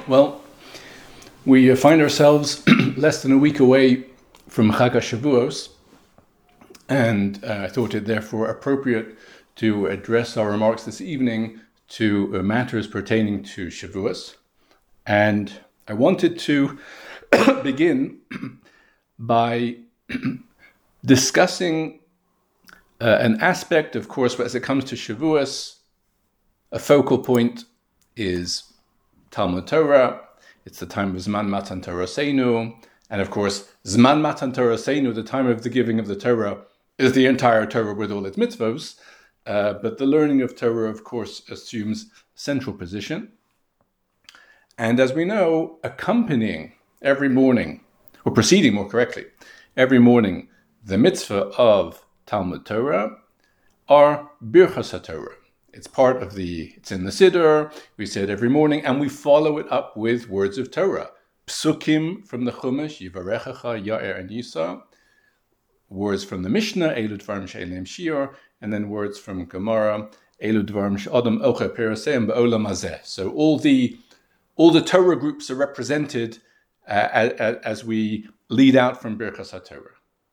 Well, we find ourselves less than a week away from Chag HaShavuos, and I thought it therefore appropriate to address our remarks this evening to matters pertaining to Shavuos. And I wanted to begin by discussing an aspect, of course, as it comes to Shavuos. A focal point is Talmud Torah. It's the time of Zman Matan Toraseinu. And of course, Zman Matan Toraseinu, the time of the giving of the Torah, is the entire Torah with all its mitzvos. But the learning of Torah, of course, assumes central position. And as we know, accompanying every morning, or preceding more correctly, every morning, the mitzvah of Talmud Torah are Birchas HaTorah. It's it's in the Siddur, we say it every morning, and we follow it up with words of Torah. Psukim from the Chumash, Yivarechecha, Ya'er, and Yisa. Words from the Mishnah, Elu Dvarim She'elem Shiur, and then words from Gemara, Elu Dvarim She'adam Ocher Peraseim Ba'olam Hazeh. So all the Torah groups are represented as we lead out from Birchas HaTorah.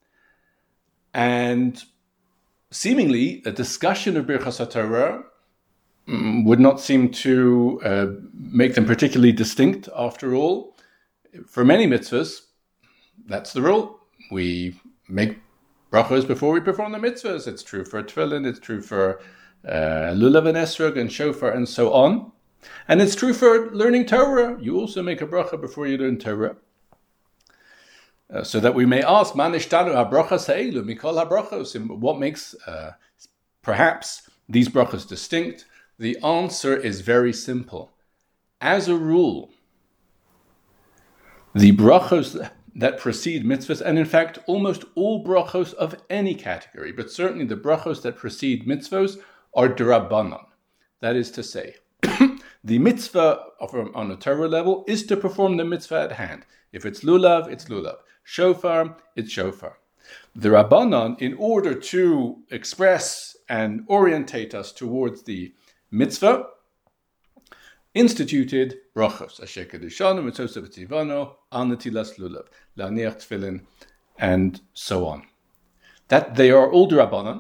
And seemingly, a discussion of Birchas HaTorah would not seem to make them particularly distinct, after all. For many mitzvahs, that's the rule. We make brachos before we perform the mitzvahs. It's true for tefillin, it's true for lulav and esrog and shofar and so on. And it's true for learning Torah. You also make a bracha before you learn Torah. So that we may ask, Manishtanu habrachas ha'elu mikol habrachos. What makes perhaps these brachos distinct? The answer is very simple. As a rule, the brachos that precede mitzvahs, and in fact almost all brachos of any category, but certainly the brachos that precede mitzvahs, are d'Rabbanan. That is to say, the mitzvah on a Torah level is to perform the mitzvah at hand. If it's lulav, it's lulav. Shofar, it's shofar. The Rabbanan, in order to express and orientate us towards the mitzvah, instituted brachos, asher kedushanu, mitzvos v'tivano, al netilas lulav, la'aniach tefillin, and so on. That they are all Rabbanan,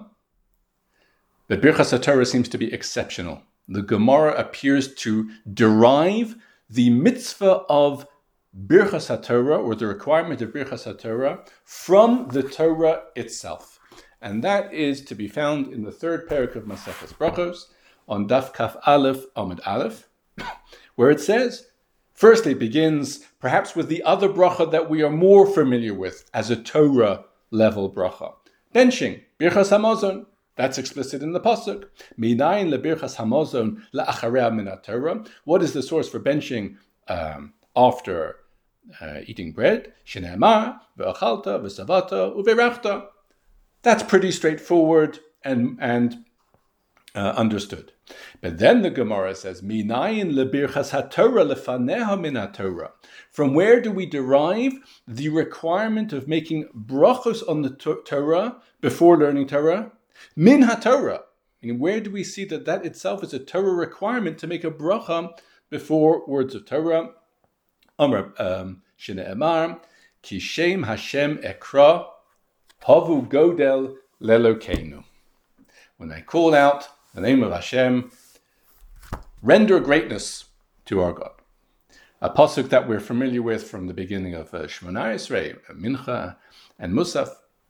but Birchas HaTorah seems to be exceptional. The Gemara appears to derive the mitzvah of Birchas HaTorah, or the requirement of Birchas HaTorah, from the Torah itself. And that is to be found in the third parak of Maseches Brachos, on Daf Kaf Aleph Amud Aleph, where it says, firstly it begins perhaps with the other bracha that we are more familiar with as a Torah level bracha. Benching, Birchas HaMazon, that's explicit in the pasuk. Minayin lebirchas hamazon la'acharei min haTorah. What is the source for benching after eating bread? Shene'amar ve'achalta ve'savata uve'rachta. That's pretty straightforward and understood. But then the Gemara says, Minayin lebirchas haTorah lefaneha min haTorah. From where do we derive the requirement of making brachos on the Torah before learning Torah? Min haTorah. Where do we see that itself is a Torah requirement to make a bracha before words of Torah? Amar Shene'emar Ki Shem Hashem Ekra Havu Godel Lelokeinu. When I call out the name of Hashem, render greatness to our God. A pasuk that we're familiar with from the beginning of Shemona Esrei, Mincha, and Musaf.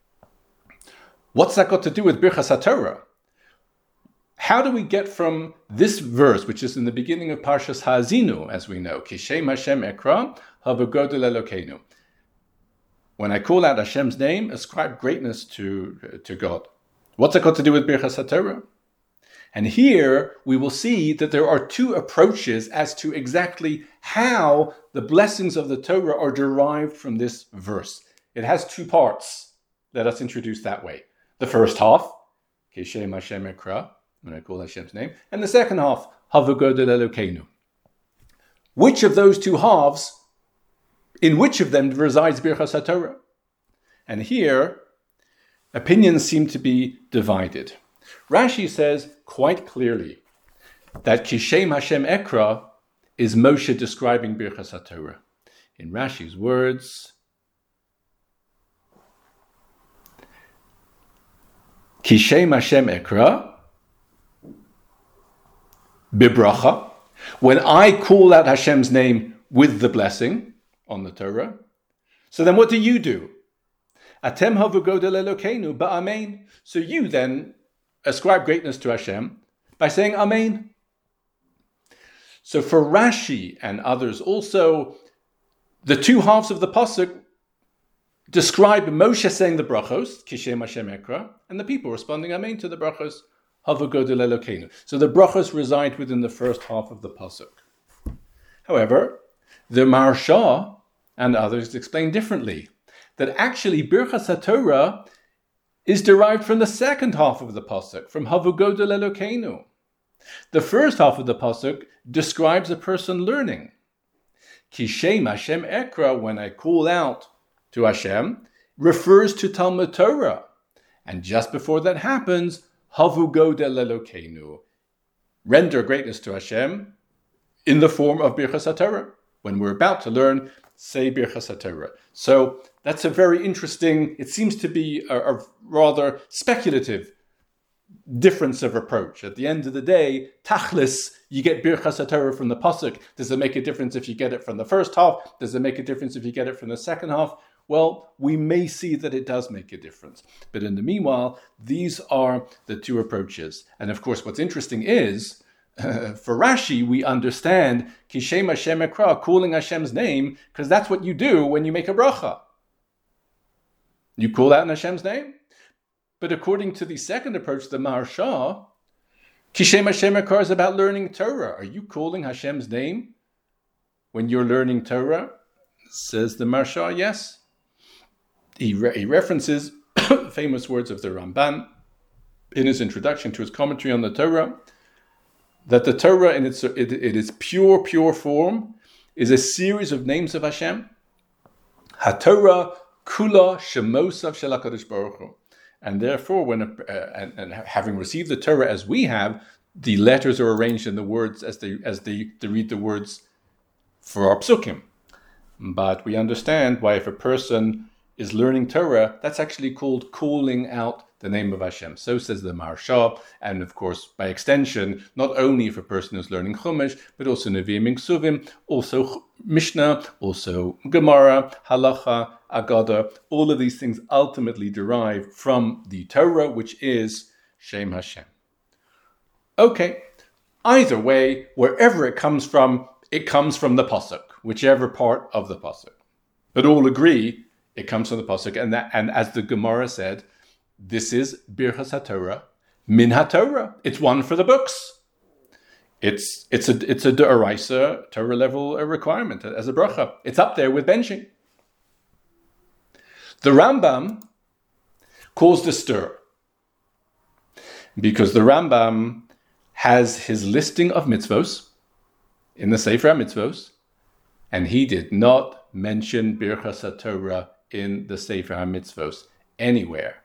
What's that got to do with Birchas HaTorah? How do we get from this verse, which is in the beginning of Parshas Ha'azinu, as we know, Ki Shem Hashem Ekra, Havu Godel Elokeinu. When I call out Hashem's name, ascribe greatness to God. What's that got to do with Birchas HaTorah? And here we will see that there are two approaches as to exactly how the blessings of the Torah are derived from this verse. It has two parts. Let us introduce that way. The first half, Ki Shem Hashem Ekra, when I call Hashem's name, and the second half, Havu Godel Elokeinu. Which of those two halves, in which of them resides Birchas HaTorah? And here, opinions seem to be divided. Rashi says quite clearly that Ki Shem Hashem Ekra is Moshe describing Birchas HaTorah. In Rashi's words, Ki Shem Hashem Ekra, Bibracha. When I call out Hashem's name with the blessing on the Torah, so then what do? Atem havu godel Elokeinu ba'amein. So you then ascribe greatness to Hashem by saying Amen. So for Rashi and others also, the two halves of the pasuk describe Moshe saying the brachos, Kishem Hashem Ekra, and the people responding Amen to the brachos, Havu godel Elokeinu. So the brachos reside within the first half of the pasuk. However, the Maharsha and others explain differently, that actually Birchas HaTorah is derived from the second half of the pasuk, from Havu godel Elokeinu. The first half of the pasuk describes a person learning. Kishem Hashem Ekra, when I call out to Hashem, refers to Talmud Torah. And just before that happens, Havu godel Elokeinu, render greatness to Hashem in the form of Birchas HaTorah. When we're about to learn, say Birchas HaTorah. So that's a very interesting, it seems to be a rather speculative difference of approach. At the end of the day, tachlis, you get Birchas HaTorah from the pasuk. Does it make a difference if you get it from the first half? Does it make a difference if you get it from the second half? Well, we may see that it does make a difference. But in the meanwhile, these are the two approaches. And of course, what's interesting is, for Rashi, we understand Kishem Hashem Ekra, calling Hashem's name, because that's what you do when you make a bracha. You call out in Hashem's name. But according to the second approach, the Maharsha, Kishem Hashem Ekra is about learning Torah. Are you calling Hashem's name when you're learning Torah? Says the Maharsha, yes. He references famous words of the Ramban in his introduction to his commentary on the Torah, that the Torah in its pure form is a series of names of Hashem. HaTorah kula shemosav shel HaKadosh Baruch Hu. And therefore, and having received the Torah as we have, the letters are arranged in the words as they read the words for our psukim. But we understand why if a person is learning Torah, that's actually called calling out the name of Hashem. So says the Maharsha, and of course, by extension, not only if a person is learning Chumash, but also Nevi'im and Ksuvim, also Mishnah, also Gemara, Halacha, Agada. All of these things ultimately derive from the Torah, which is Shem Hashem. Okay, either way, wherever it comes from the pasuk, whichever part of the pasuk. But all agree it comes from the pasuk, and as the Gemara said, this is Birchas HaTorah, Min HaTorah. It's one for the books. It's a D'Oraisa Torah level requirement as a bracha. It's up there with benching. The Rambam caused a stir because the Rambam has his listing of mitzvos in the Sefer HaMitzvos, and he did not mention Birchas HaTorah in the Sefer HaMitzvos anywhere,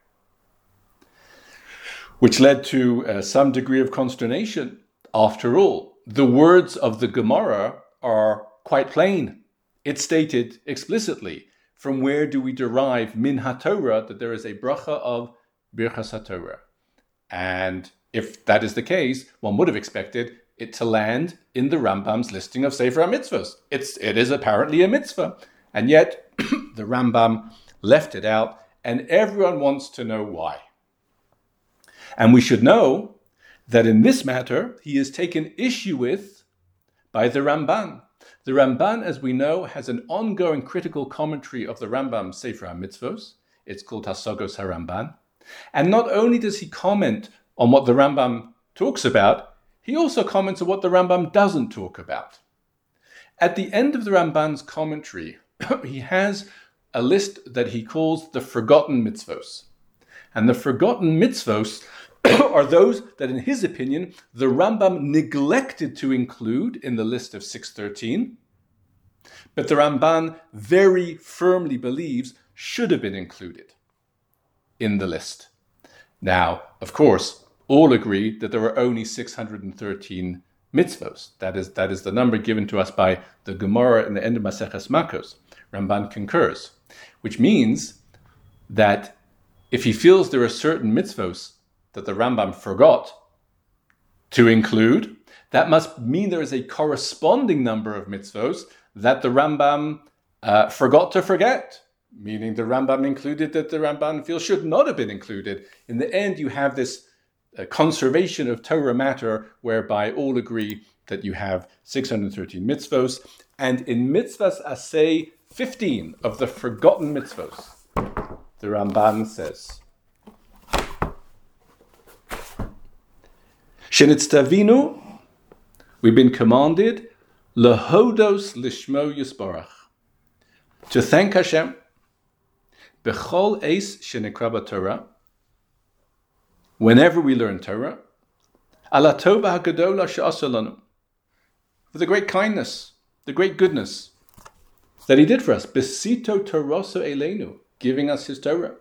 which led to some degree of consternation. After all, the words of the Gemara are quite plain. It's stated explicitly, from where do we derive Min HaTorah, that there is a bracha of Birchas HaTorah. And if that is the case, one would have expected it to land in the Rambam's listing of Sefer HaMitzvos. It is apparently a mitzvah. And yet, the Rambam left it out, and everyone wants to know why. And we should know that in this matter, he is taken issue with by the Ramban. The Ramban, as we know, has an ongoing critical commentary of the Rambam's Sefer HaMitzvos. It's called Hasogos HaRamban. And not only does he comment on what the Rambam talks about, he also comments on what the Rambam doesn't talk about. At the end of the Ramban's commentary, he has a list that he calls the forgotten mitzvos. And the forgotten mitzvos are those that, in his opinion, the Rambam neglected to include in the list of 613, but the Ramban very firmly believes should have been included in the list. Now, of course, all agree that there are only 613 mitzvos. That is the number given to us by the Gemara in the end of Maseches Makos. Ramban concurs, which means that if he feels there are certain mitzvos that the Rambam forgot to include, that must mean there is a corresponding number of mitzvos that the Rambam forgot to forget, meaning the Rambam included that the Ramban feels should not have been included. In the end, you have this conservation of Torah matter whereby all agree that you have 613 mitzvos, and in mitzvahs aseh, 15 of the forgotten mitzvos, the Ramban says, Shenitztavinu, we've been commanded, lehodos lishmo yisbarach, to thank Hashem, bechol eis shenikra Torah, whenever we learn Torah, ala tova hagadola she'asa lanu, for the great kindness, the great goodness that He did for us, besito toroso eleinu, giving us His Torah.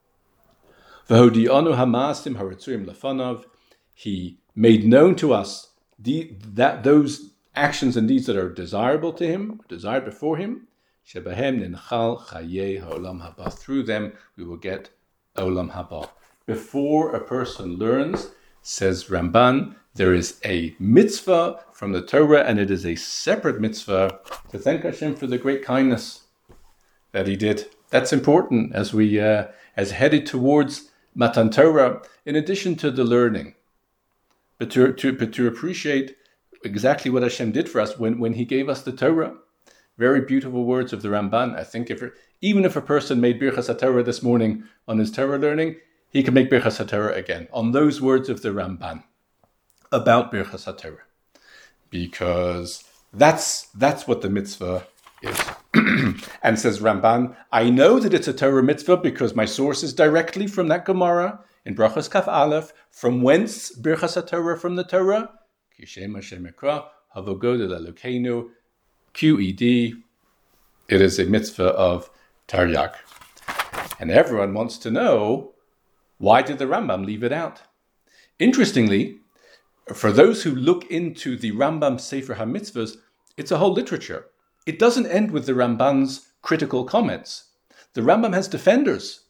V'hodi'anu hamasim haratzuim lefanav, He made known to us those actions and deeds that are desirable to Him, desired before Him, shebahem ninchal chayei ha'olam haba. Through them we will get olam haba. Before a person learns, says Ramban, there is a mitzvah from the Torah, and it is a separate mitzvah to thank Hashem for the great kindness that He did. That's important as we as headed towards Matan Torah, in addition to the learning, but to appreciate exactly what Hashem did for us when He gave us the Torah. Very beautiful words of the Ramban. I think even if a person made Birchas HaTorah this morning on his Torah learning, he can make Birchas HaTorah again on those words of the Ramban about Birchas HaTorah, because that's what the mitzvah is. And says Ramban, I know that it's a Torah mitzvah because my source is directly from that Gemara in Brachos Kaf Aleph, from whence Birchas HaTorah from the Torah, Kishem Hashem Ekra, Havogod Elokeinu, QED, it is a mitzvah of Taryag. And everyone wants to know, why did the Rambam leave it out? Interestingly, for those who look into the Rambam Sefer HaMitzvahs, it's a whole literature. It doesn't end with the Ramban's critical comments. The Rambam has defenders.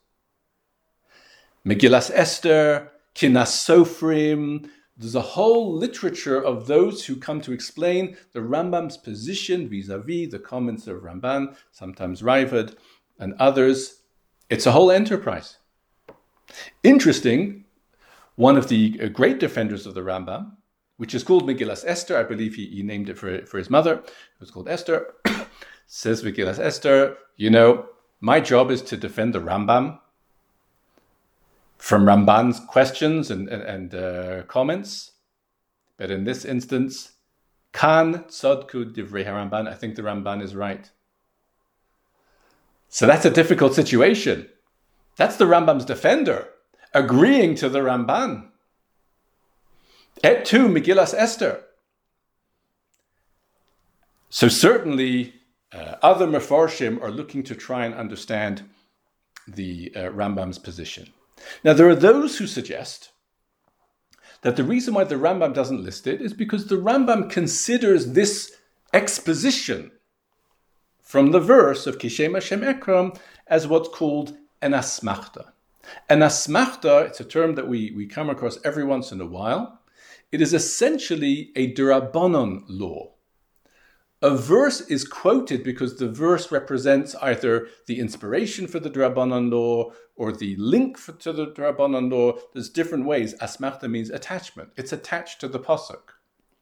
Megillas Esther, Kinas Sofrim. There's a whole literature of those who come to explain the Rambam's position vis-a-vis the comments of Ramban, sometimes Raavad and others. It's a whole enterprise. Interesting, one of the great defenders of the Rambam, which is called Megillas Esther, I believe he named it for his mother, it was called Esther, says Megillas Esther, my job is to defend the Rambam from Ramban's questions and comments. But in this instance, Kan Tzadku Divrei HaRamban, I think the Ramban is right. So that's a difficult situation. That's the Rambam's defender, agreeing to the Ramban. Et tu Megillas Esther. So certainly other Mefarshim are looking to try and understand the Rambam's position. Now there are those who suggest that the reason why the Rambam doesn't list it is because the Rambam considers this exposition from the verse of Kishem Hashem Ekram as what's called an asmachta. An asmachta, it's a term that we come across every once in a while. It is essentially a D'Rabbanan law. A verse is quoted because the verse represents either the inspiration for the D'Rabbanan law or the link to the D'Rabbanan law. There's different ways. Asmachta means attachment. It's attached to the pasuk.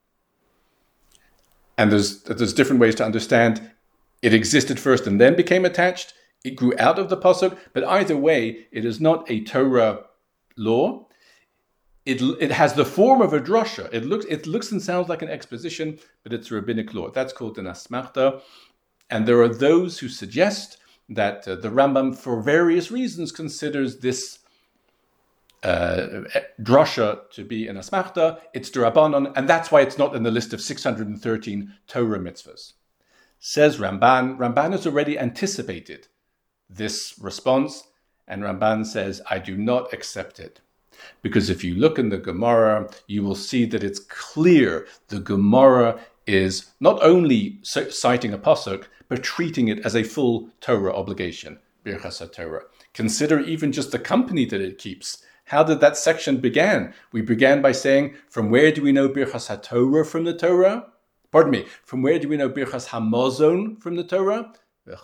And there's different ways to understand it existed first and then became attached. It grew out of the pasuk. But either way, it is not a Torah law. It has the form of a drasha. It looks and sounds like an exposition, but it's a rabbinic law. That's called an asmachta. And there are those who suggest that the Rambam, for various reasons, considers this drasha to be an asmachta. It's d'Rabbanan, and that's why it's not in the list of 613 Torah mitzvahs. Says Ramban. Ramban has already anticipated this response, and Ramban says, I do not accept it. Because if you look in the Gemara, you will see that it's clear the Gemara is not only citing a pasuk, but treating it as a full Torah obligation, Birchas HaTorah. Consider even just the company that it keeps. How did that section begin? We began by saying, from where do we know Birchas HaTorah from the Torah? Pardon me, from where do we know Birchas HaMazon from the Torah?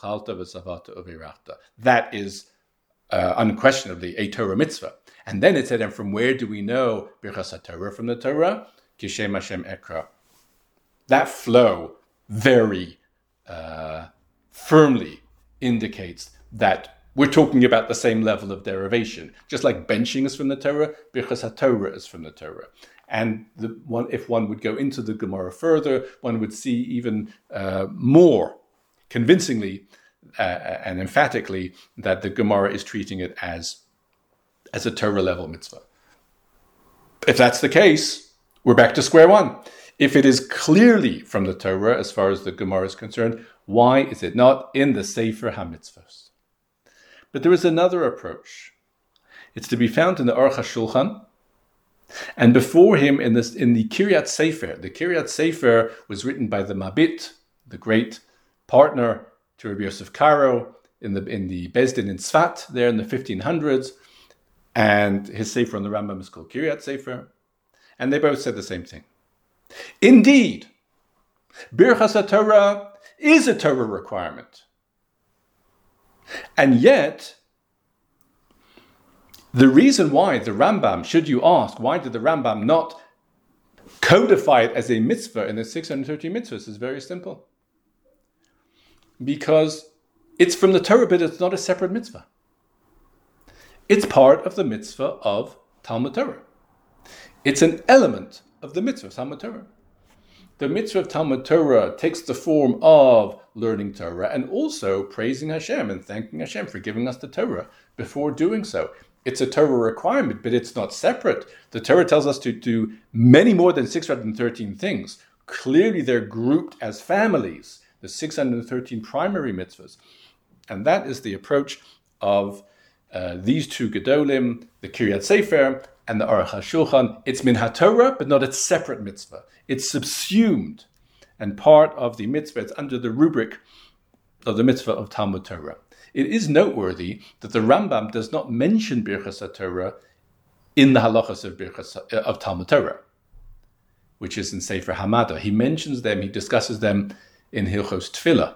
That is unquestionably a Torah mitzvah. And then it said, and from where do we know Birchas HaTorah from the Torah? Kishem Hashem Ekra. That flow very firmly indicates that we're talking about the same level of derivation. Just like benching is from the Torah, Birchas HaTorah is from the Torah. And if one would go into the Gemara further, one would see even more convincingly and emphatically that the Gemara is treating it as a Torah level mitzvah. If that's the case, we're back to square one. If it is clearly from the Torah, as far as the Gemara is concerned, why is it not in the Sefer HaMitzvos? But there is another approach. It's to be found in the Aruch HaShulchan, and before him in the Kiryat Sefer. The Kiryat Sefer was written by the Mabit, the great partner to Rabbi Yosef Karo in the Beis Din in Tzfat, there in the 1500s, and his Sefer on the Rambam is called Kiryat Sefer, and they both said the same thing. Indeed, Birchas HaTorah is a Torah requirement. And yet, the reason why the Rambam, should you ask, why did the Rambam not codify it as a mitzvah in the 613 mitzvahs, is very simple. Because it's from the Torah, but it's not a separate mitzvah. It's part of the mitzvah of Talmud Torah. It's an element of the mitzvah of Talmud Torah. The mitzvah of Talmud Torah takes the form of learning Torah and also praising Hashem and thanking Hashem for giving us the Torah before doing so. It's a Torah requirement, but it's not separate. The Torah tells us to do many more than 613 things. Clearly, they're grouped as families, the 613 primary mitzvahs. And that is the approach of these two Gedolim, the Kiryat Sefer and the Aruch HaShulchan. It's min HaTorah, but not a separate mitzvah. It's subsumed and part of the mitzvah. It's under the rubric of the mitzvah of Talmud Torah. It is noteworthy that the Rambam does not mention Birchas HaTorah in the halachas of Talmud Torah, which is in Sefer Hamada. He mentions them, he discusses them in Hilchos Tefillah.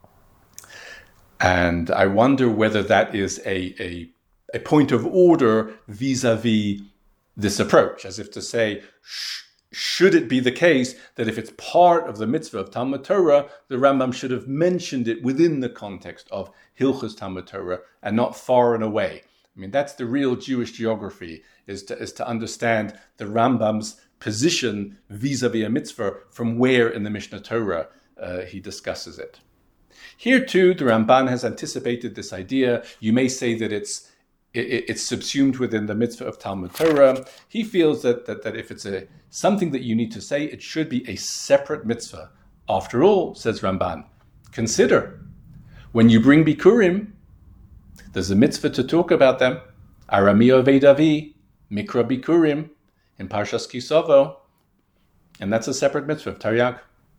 And I wonder whether that is a point of order vis-a-vis this approach, as if to say, should it be the case that if it's part of the mitzvah of Talmud Torah, the Rambam should have mentioned it within the context of Hilchos Talmud Torah and not far and away. I mean, that's the real Jewish geography, is to understand the Rambam's position vis-a-vis a mitzvah from where in the Mishnah Torah he discusses it. Here too, the Ramban has anticipated this idea. You may say that it's subsumed within the mitzvah of Talmud Torah. He feels that if it's something that you need to say, it should be a separate mitzvah. After all, says Ramban, consider, when you bring Bikurim, there's a mitzvah to talk about them. Arami Ovei Davi, Mikra Bikurim, in Parshas Kisavo. And that's a separate mitzvah of Taryag.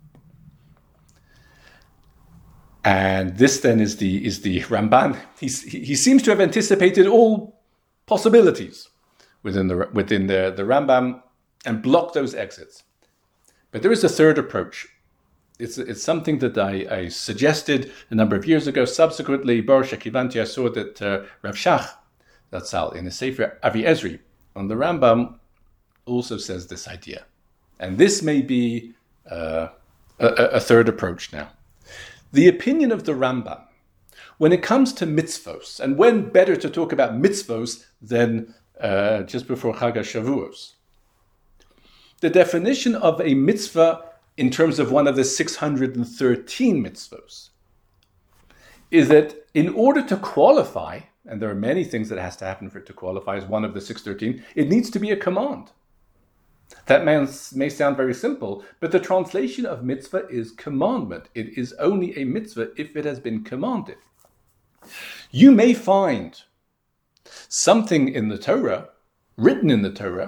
And this then is the Ramban. He seems to have anticipated all possibilities within the Rambam and blocked those exits. But there is a third approach. It's something that I suggested a number of years ago. Subsequently, Baruch Shekivanti, I saw that Rav Shach Zatzal in the Sefer Avi Ezri on the Rambam also says this idea. And this may be a third approach now. The opinion of the Rambam, when it comes to mitzvos, and when better to talk about mitzvos than just before Chag HaShavuos, the definition of a mitzvah in terms of one of the 613 mitzvos is that in order to qualify, and there are many things that has to happen for it to qualify as one of the 613, it needs to be a command. That may sound very simple, but the translation of mitzvah is commandment. It is only a mitzvah if it has been commanded. You may find something in the Torah written in the Torah,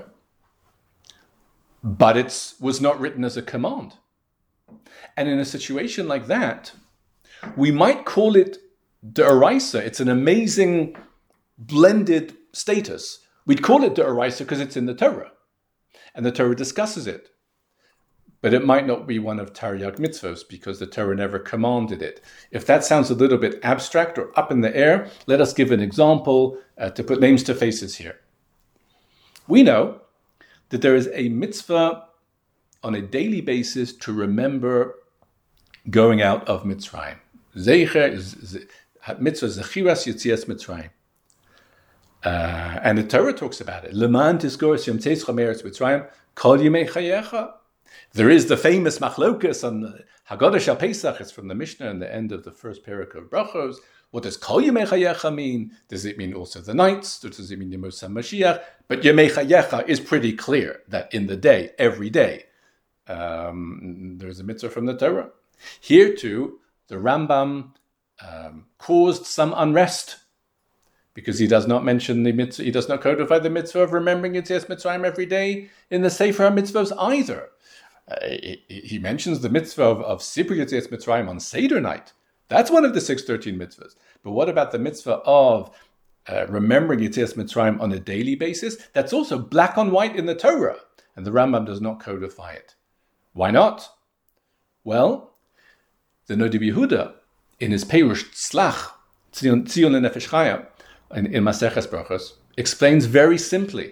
but it was not written as a command. And in a situation like that, we might call it D'Oraisa. It's an amazing blended status. We'd call it D'Oraisa because it's in the Torah, and the Torah discusses it. But it might not be one of Taryag mitzvos because the Torah never commanded it. If that sounds a little bit abstract or up in the air, let us give an example to put names to faces here. We know that there is a mitzvah on a daily basis to remember going out of Mitzrayim. Zeicher is mitzvah zechiras yetzias Mitzrayim. And the Torah talks about it. Leman tizkor yom tzeischa meretz Mitzrayim kol yemei chayecha. There is the famous machlokas on Haggadah Shal Pesach. It's from the Mishnah in the end of the first parak of Brachos. What does Kol Yemei Chayecha mean? Does it mean also the nights? Does it mean Yemos HaMashiach? But Yemei Chayecha is pretty clear that in the day, every day, there's a mitzvah from the Torah. Here too, the Rambam caused some unrest because he does not mention the mitzvah, he does not codify the mitzvah of remembering Yetzias Mitzrayim every day in the Sefer HaMitzvos either. He mentions the mitzvah of Sipur Yetzias Mitzrayim on Seder night. That's one of the 613 mitzvahs. But what about the mitzvah of remembering Yetzias Mitzrayim on a daily basis? That's also black on white in the Torah, and the Rambam does not codify it. Why not? Well, the Noda B'Yehuda, in his Perush Tzlach, Tzion Nefesh Chaya, in Maseches Brachos, explains very simply.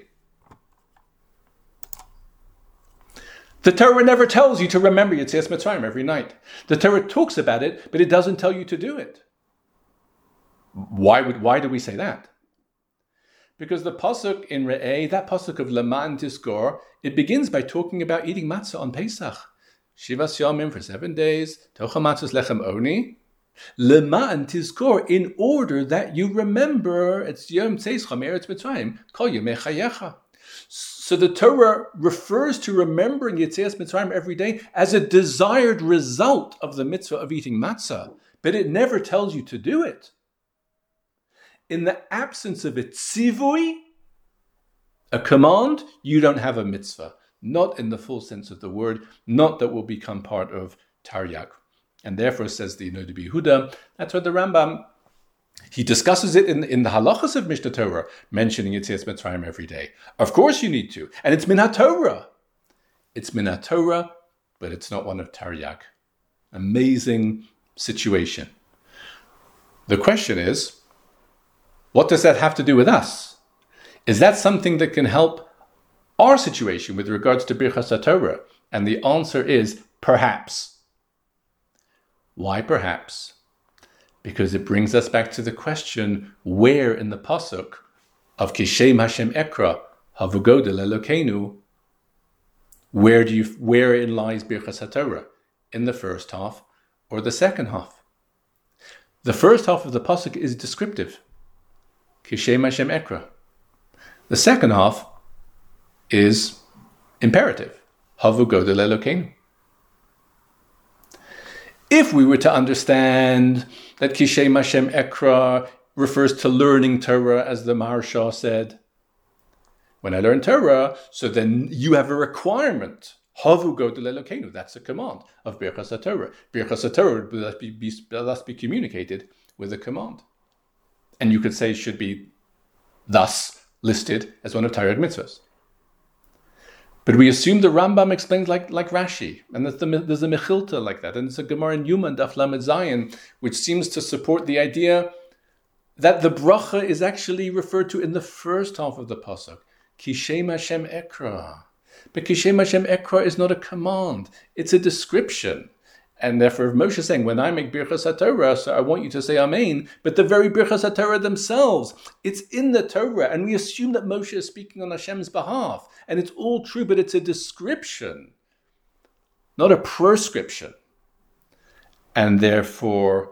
The Torah never tells you to remember Yetzias Mitzrayim every night. The Torah talks about it, but it doesn't tell you to do it. Why do we say that? Because the pasuk in Re'eh, that pasuk of Leman Tizkor, it begins by talking about eating matzah on Pesach. Shivas Yomim for 7 days, Tocha Matzos Lechem Oni. Leman Tizkor, in order that you remember, it's Yom Tzeischa Meretz Mitzrayim, Kol Yemei Chayecha. So the Torah refers to remembering Yetzias Mitzrayim every day as a desired result of the mitzvah of eating matzah, but it never tells you to do it. In the absence of a tzivui, a command, you don't have a mitzvah. Not in the full sense of the word, not that will become part of Taryag. And therefore, says the Noda B'Yehuda, that's what the Rambam, he discusses it in the halachas of Mishnah Torah, mentioning Yetzias Mitzrayim every day. Of course you need to. And it's min HaTorah. It's min HaTorah, but it's not one of Taryag. Amazing situation. The question is, what does that have to do with us? Is that something that can help our situation with regards to Birchas HaTorah? And the answer is perhaps. Why perhaps? Because it brings us back to the question, where in the pasuk of Kishem Hashem Ekra, Havugodel Elokeinu, wherein lies Birchas HaTorah? In the first half or the second half? The first half of the pasuk is descriptive. Kishem Hashem Ekra. The second half is imperative. Havugodel Elokeinu. If we were to understand that Kishem Hashem Ekra refers to learning Torah, as the Maharsha said, when I learn Torah, so then you have a requirement. Havu Godel Elokeinu, that's a command of Birchas HaTorah. Birchas HaTorah thus be communicated with a command. And you could say it should be thus listed as one of Taryag mitzvahs. But we assume the Rambam explains like Rashi, and there's a Mechilta like that, and it's a Gemara in Yuma Daf Lamed Zayin, which seems to support the idea that the bracha is actually referred to in the first half of the pasuk, Kishem Hashem Ekra. But Kishem Hashem Ekra is not a command; it's a description. And therefore, Moshe is saying, when I make Birchas HaTorah, so I want you to say Amen, but the very Birchas HaTorah themselves, it's in the Torah, and we assume that Moshe is speaking on Hashem's behalf. And it's all true, but it's a description, not a prescription. And therefore,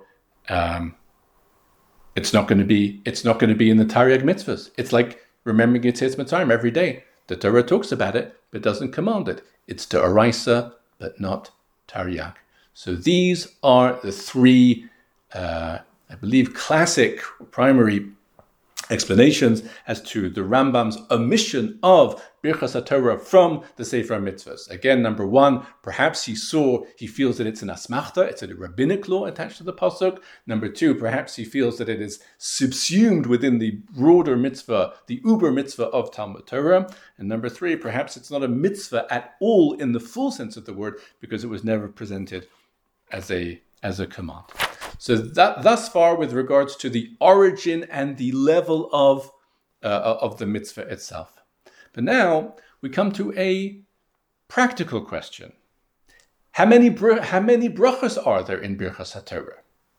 it's not going to be in the Taryag mitzvahs. It's like remembering Yetzias Mitzrayim every day. The Torah talks about it, but doesn't command it. It's D'Oraisa, but not Taryag. So these are the three, I believe, classic primary explanations as to the Rambam's omission of Birchas HaTorah from the Sefer Mitzvahs. Again, number one, perhaps he feels that it's an asmachta, it's a rabbinic law attached to the pasuk. Number two, perhaps he feels that it is subsumed within the broader mitzvah, the uber mitzvah of Talmud Torah. And number three, perhaps it's not a mitzvah at all in the full sense of the word, because it was never presented as a command. So that thus far with regards to the origin and the level of the mitzvah itself. But now we come to a practical question. How many brachas are there in Birchas HaTorah?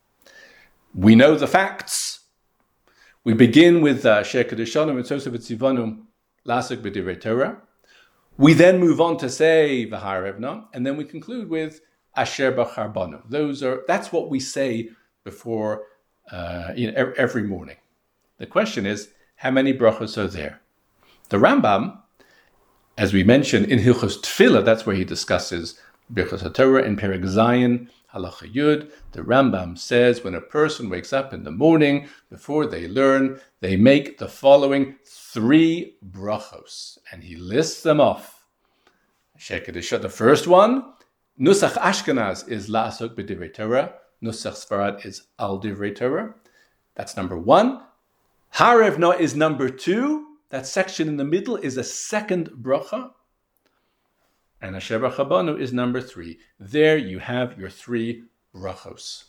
We know the facts. We begin with She'er Kedushanim Mitzvos V'Tzivanu Lasik B'Divrei Torah. We then move on to say V'Harevna, and then we conclude with Asher Bachar Banu. That's what we say before every morning. The question is, how many brachos are there? The Rambam, as we mentioned in Hilchos Tefillah, that's where he discusses Birchas HaTorah in Perek Zayin, Halacha Yud. The Rambam says when a person wakes up in the morning, before they learn, they make the following 3 brachos, and he lists them off. The first one, Nusach Ashkenaz is La'asok B'Divrei Torah. Nusach Sfarad is Al Divrei Torah. That's number 1. Harevna is number 2. That section in the middle is a second bracha. And Asher Bachar Banu is number 3. There you have your 3 brachos.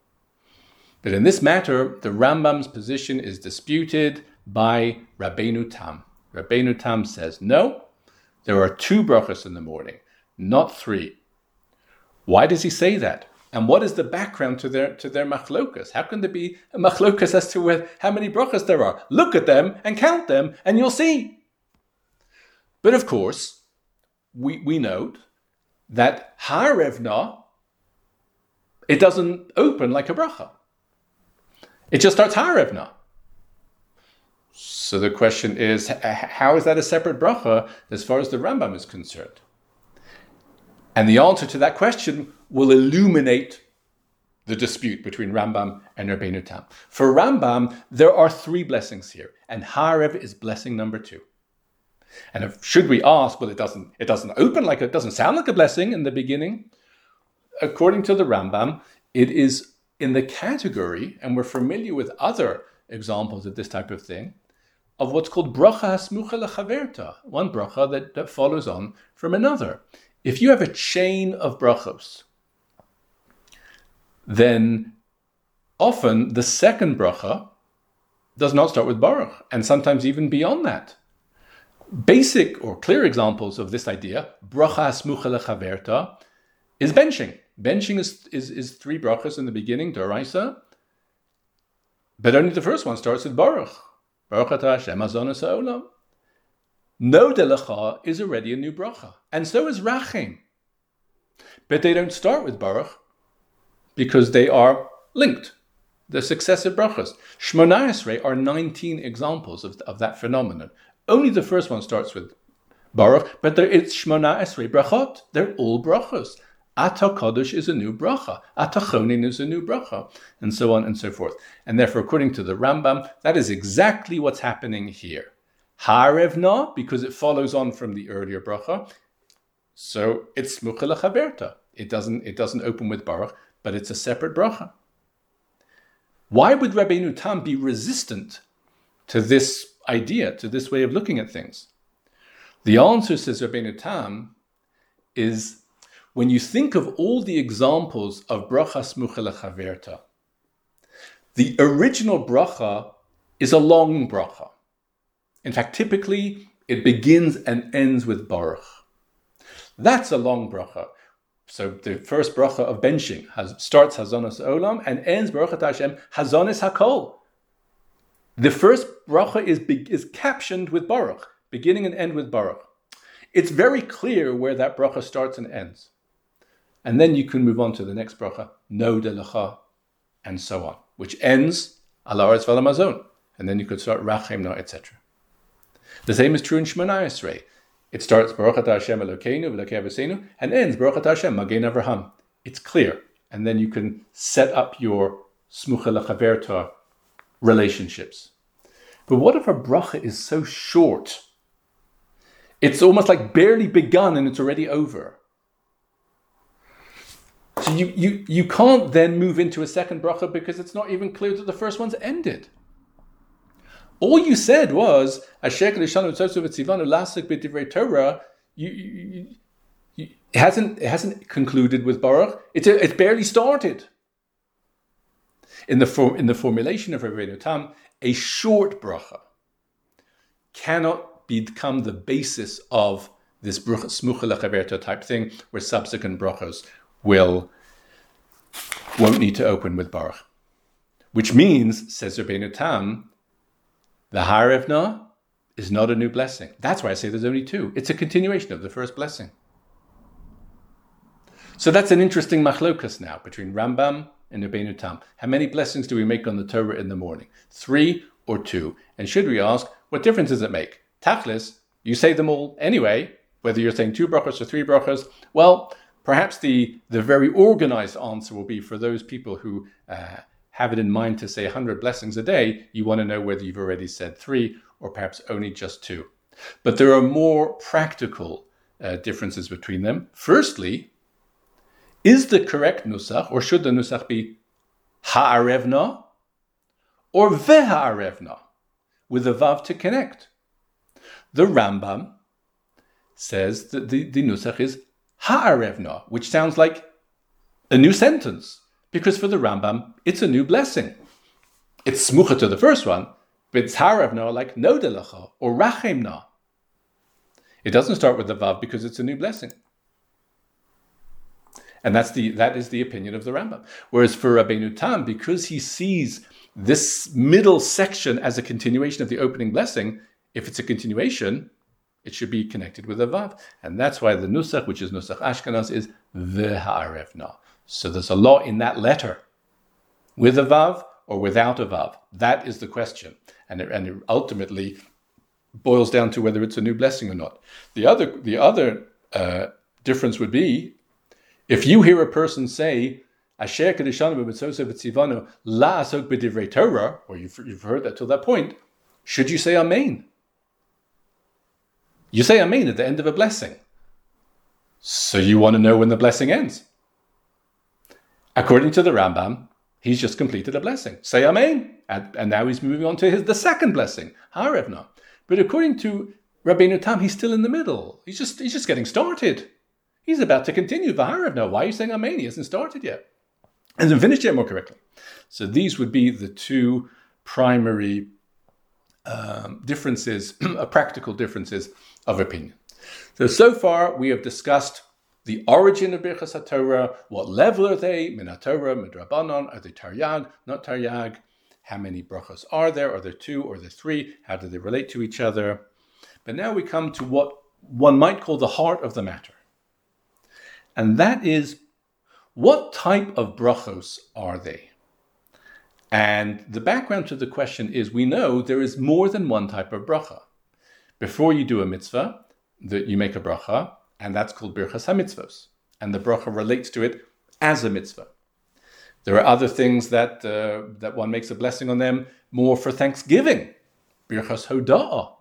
But in this matter, the Rambam's position is disputed by Rabbeinu Tam. Rabbeinu Tam says, no, there are 2 brachos in the morning, not 3. Why does he say that? And what is the background to their machlokas? How can there be a machlokas as to how many brachas there are? Look at them and count them, and you'll see. But of course, we note that Harevna, it doesn't open like a bracha. It just starts Harevna. So the question is, how is that a separate bracha as far as the Rambam is concerned? And the answer to that question will illuminate the dispute between Rambam and Rabbeinu Tam. For Rambam, there are 3 blessings here, and Harev is blessing number 2. And should we ask, well, it doesn't open like it doesn't sound like a blessing in the beginning. According to the Rambam, it is in the category, and we're familiar with other examples of this type of thing, of what's called bracha hasmucha lechaverta, one bracha that follows on from another. If you have a chain of brachos, then often the second bracha does not start with baruch, and sometimes even beyond that. Basic or clear examples of this idea, bracha hasmucha lechaverta, is benching. Benching is 3 brachas in the beginning, d'oraisa, but only the first one starts with baruch. Baruch atah Hashem hazonos ha'olam. No delecha is already a new bracha, and so is rachim. But they don't start with baruch because they are linked. They're successive brachas. Shmona Esrei are 19 examples of that phenomenon. Only the first one starts with baruch, but it's Shmona Esrei brachot. They're all brachos. Ata Kodesh is a new bracha. Ata Chonin is a new bracha, and so on and so forth. And therefore, according to the Rambam, that is exactly what's happening here. Harevna, because it follows on from the earlier bracha, so it's smucha lechaverta. It doesn't open with baruch, but it's a separate bracha. Why would Rabbeinu Tam be resistant to this idea, to this way of looking at things? The answer, says Rabbeinu Tam, is when you think of all the examples of bracha smucha lechaverta, the original bracha is a long bracha. In fact, typically, it begins and ends with baruch. That's a long bracha. So the first bracha of benching starts hazonos olam and ends baruch atah Hashem hazonos hakol. The first bracha is captioned with baruch, beginning and end with baruch. It's very clear where that bracha starts and ends. And then you can move on to the next bracha, no delecha, and so on, which ends ala aretz v'ala mazon. And then you could start rachim no, etc. The same is true in Shmona Esrei. It starts Baruch atah Hashem Elokeinu v'Elokei Aviseinu and ends Baruch atah Hashem Magen Avraham. It's clear, and then you can set up your smucha lechaverta relationships. But what if a bracha is so short? It's almost like barely begun and it's already over. So you can't then move into a second bracha because it's not even clear that the first one's ended. All you said was, Asher Kedeshanu Tzotzu V'Tzivanu Lasik B'Divrei Torah. It hasn't concluded with Baruch. It's barely started. In the formulation of Rabbeinu Tam, a short bracha cannot become the basis of this bracha smucha lechaverta type thing, where subsequent brachas won't need to open with Baruch. Which means, says Rabbeinu Tam, the Harevna is not a new blessing. That's why I say there's only two. It's a continuation of the first blessing. So that's an interesting machlokas now between Rambam and Rabbeinu Tam. How many blessings do we make on the Torah in the morning? 3 or 2? And should we ask, what difference does it make? Tachlis, you say them all anyway, whether you're saying 2 brachas or 3 brachas. Well, perhaps the very organized answer will be for those people who have it in mind to say 100 blessings a day, you want to know whether you've already said 3 or perhaps only just 2. But there are more practical differences between them. Firstly, is the correct nusach, or should the nusach be ha'arevna or ve'ha'arevna, with a vav to connect? The Rambam says that the nusach is ha'arevna, which sounds like a new sentence, because for the Rambam, it's a new blessing. It's smucha to the first one, but it's ha'arevna like nodelecha or rachemna. It doesn't start with the vav because it's a new blessing. And that is the opinion of the Rambam. Whereas for Rabbeinu Tam, because he sees this middle section as a continuation of the opening blessing, if it's a continuation, it should be connected with a vav. And that's why the nusach, which is nusach Ashkenaz, is v'ha'arevna. So there's a law in that letter, with a vav or without a vav. That is the question. And it ultimately boils down to whether it's a new blessing or not. The other difference would be, if you hear a person say, Asher Kedeshanu B'Mitzvos V'Tzivanu La'asok B'Divrei Torah, or you've heard that till that point, should you say Amen? You say Amen at the end of a blessing. So you want to know when the blessing ends. According to the Rambam, he's just completed a blessing. Say Amen. And now he's moving on to the second blessing, Harevna. But according to Rabbeinu Tam, he's still in the middle. He's just getting started. He's about to continue Vaharevna. Why are you saying Amen? He hasn't started yet. Hasn't finished yet, more correctly. So these would be the two primary differences, practical differences of opinion. So far we have discussed the origin of Birchas HaTorah. What level are they? Min HaTorah, Midrabanan. Are they Taryag, not Taryag? How many brachas are there? Are there 2 or are there 3? How do they relate to each other? But now we come to what one might call the heart of the matter. And that is, what type of brachos are they? And the background to the question is, we know there is more than one type of bracha. Before you do a mitzvah, you make a bracha, and that's called birchas hamitzvos. And the bracha relates to it as a mitzvah. There are other things that one makes a blessing on them more for thanksgiving. Birchas hoda'ah.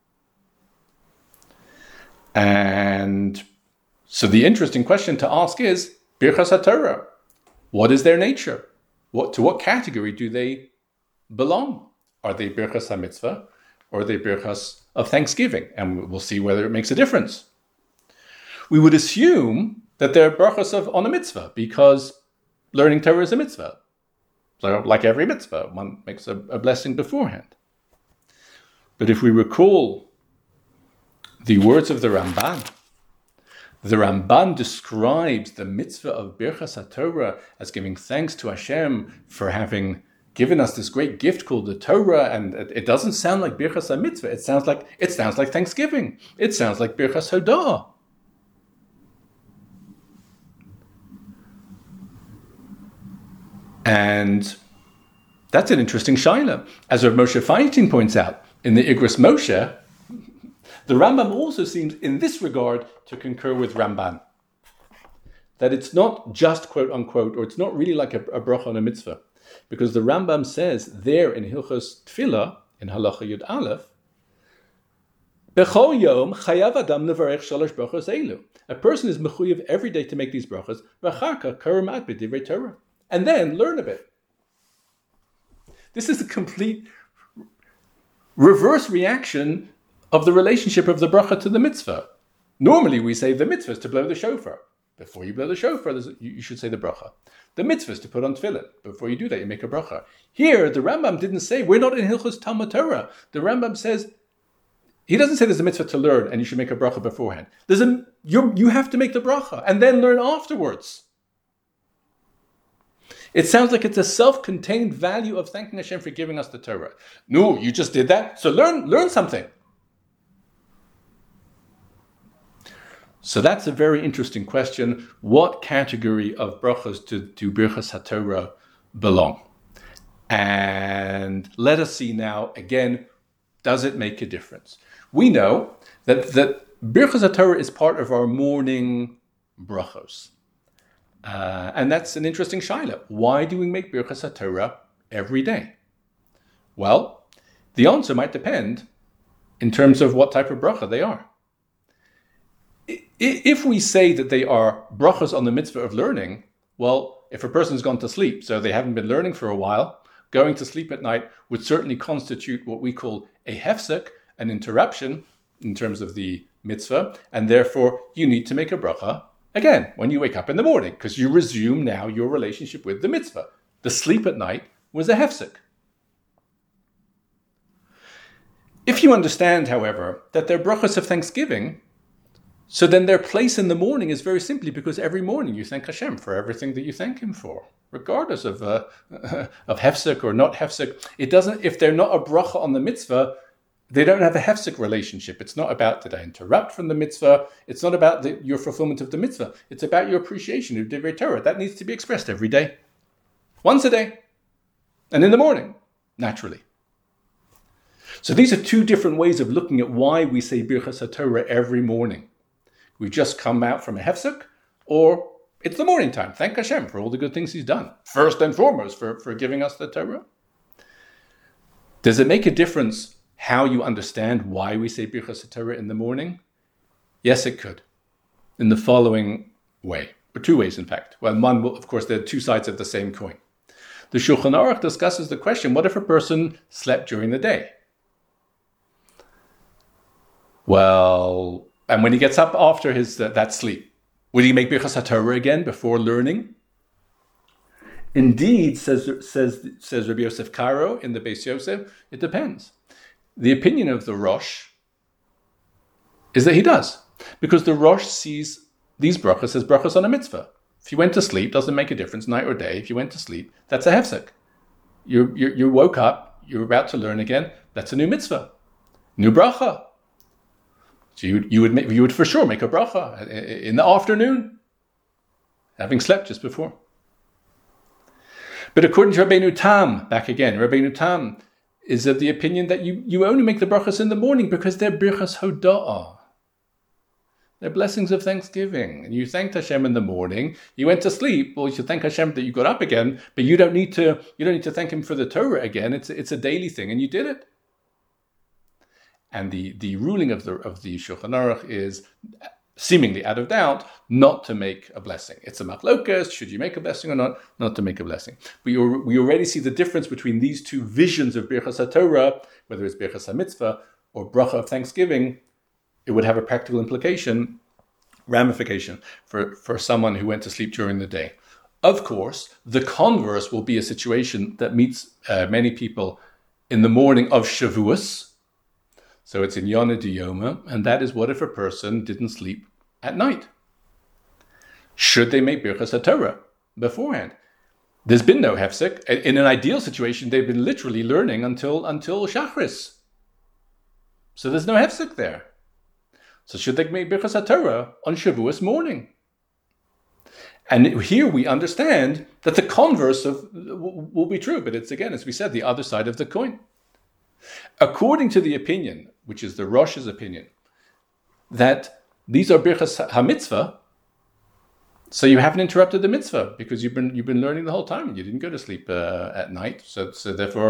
And so the interesting question to ask is, Birchas HaTorah, what is their nature? To what category do they belong? Are they Birchas HaMitzvah or are they Birchas of Thanksgiving? And we'll see whether it makes a difference. We would assume that they're Birchas on a mitzvah because learning Torah is a mitzvah. So like every mitzvah, one makes a blessing beforehand. But if we recall the words of the Ramban describes the mitzvah of Birchas HaTorah as giving thanks to Hashem for having given us this great gift called the Torah, and it doesn't sound like Birchas HaMitzvah. It sounds like Thanksgiving. It sounds like Birchas Hoda'ah. And that's an interesting shaila. As Rav Moshe Feinstein points out in the Igros Moshe, the Rambam also seems, in this regard, to concur with Ramban. That it's not just quote unquote, or it's not really like a bracha on a mitzvah. Because the Rambam says there in Hilchos Tefillah, in Halacha Yud Aleph, Bechol Yom Chayav Adam Levarech Shalosh Brachos Elu. A person is mechuyev every day to make these brachos, v'acharka karamat b'divrei Torah, and then learn a bit. This is a complete reverse reaction of the relationship of the bracha to the mitzvah. Normally we say the mitzvah is to blow the shofar. Before you blow the shofar, you should say the bracha. The mitzvah is to put on tefillin. Before you do that, you make a bracha. Here, the Rambam didn't say, we're not in Hilchos Talmud Torah. The Rambam says, he doesn't say there's a mitzvah to learn and you should make a bracha beforehand. You have to make the bracha and then learn afterwards. It sounds like it's a self-contained value of thanking Hashem for giving us the Torah. No, you just did that, so learn something. So that's a very interesting question. What category of brachas to Birchas HaTorah belong? And let us see now, again, does it make a difference? We know that Birchas HaTorah is part of our morning brachos. And that's an interesting shaila. Why do we make Birchas HaTorah every day? Well, the answer might depend in terms of what type of bracha they are. If we say that they are brachas on the mitzvah of learning, well, if a person's gone to sleep, so they haven't been learning for a while, going to sleep at night would certainly constitute what we call a hefsek, an interruption in terms of the mitzvah, and therefore you need to make a bracha again when you wake up in the morning, because you resume now your relationship with the mitzvah. The sleep at night was a hefsek. If you understand, however, that they're brachas of thanksgiving, so then their place in the morning is very simply because every morning you thank Hashem for everything that you thank Him for, regardless of hefsek or not hefsek. It doesn't. If they're not a bracha on the mitzvah, they don't have a hefsek relationship. It's not about, did I interrupt from the mitzvah? It's not about your fulfillment of the mitzvah. It's about your appreciation of Divrei Torah. That needs to be expressed every day, once a day, and in the morning, naturally. So these are two different ways of looking at why we say Birchas HaTorah every morning. We've just come out from a hefsek, or it's the morning time. Thank Hashem for all the good things He's done. First and foremost, for giving us the Torah. Does it make a difference how you understand why we say Birchas HaTorah in the morning? Yes, it could. In the following way, or two ways, in fact. Well, one, of course, there are two sides of the same coin. The Shulchan Aruch discusses the question, what if a person slept during the day? Well, and when he gets up after his that sleep, will he make Birchas HaTorah again before learning? Indeed, says Rabbi Yosef Karo in the Beis Yosef, it depends. The opinion of the Rosh is that he does, because the Rosh sees these brachas as brachas on a mitzvah. If you went to sleep, doesn't make a difference, night or day. If you went to sleep, that's a hefsek. You woke up, you're about to learn again, that's a new mitzvah, new bracha. So you would for sure make a bracha in the afternoon, having slept just before. But according to Rabbeinu Tam, back again, Rabbeinu Tam is of the opinion that you only make the brachas in the morning because they're birchas hoda'ah. They're blessings of thanksgiving. And you thanked Hashem in the morning. You went to sleep. Well, you should thank Hashem that you got up again, but you don't need to thank Him for the Torah again. It's a daily thing, and you did it. And the ruling of the Shulchan Aruch is, seemingly out of doubt, not to make a blessing. It's a machlokas, should you make a blessing or not? Not to make a blessing. But we already see the difference between these two visions of Birchas HaTorah, whether it's Birchas HaMitzvah or bracha of thanksgiving. It would have a practical ramification for someone who went to sleep during the day. Of course, the converse will be a situation that meets many people in the morning of Shavuos. So it's in Yonah D'Yoma, and that is what if a person didn't sleep at night? Should they make Birchas HaTorah beforehand? There's been no hefsek. In an ideal situation, they've been literally learning until Shachris. So there's no hefsek there. So should they make Birchas HaTorah on Shavuos morning? And here we understand that the converse will be true, but it's, again, as we said, the other side of the coin. According to the opinion, which is the Rosh's opinion, that these are Birchas HaMitzvah, so you haven't interrupted the mitzvah because you've been learning the whole time and you didn't go to sleep at night. So therefore,